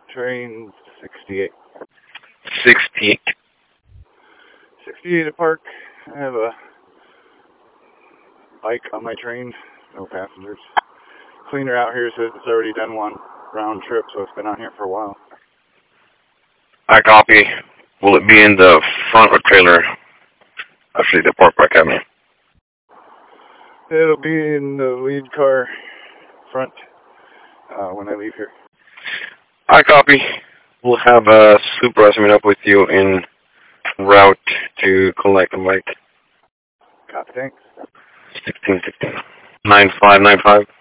Train 68. 68. 68 at Park. I have a bike on my train. No passengers. Cleaner out here says it's already done one round trip, so it's been on here for a while. I copy. Will it be in the front or trailer? Actually, the Park Academy. It'll be in the lead car front when I leave here. I copy. We'll have a supervisor meet up with you en route to collect the bike. Copy, thanks. 1616. 9595.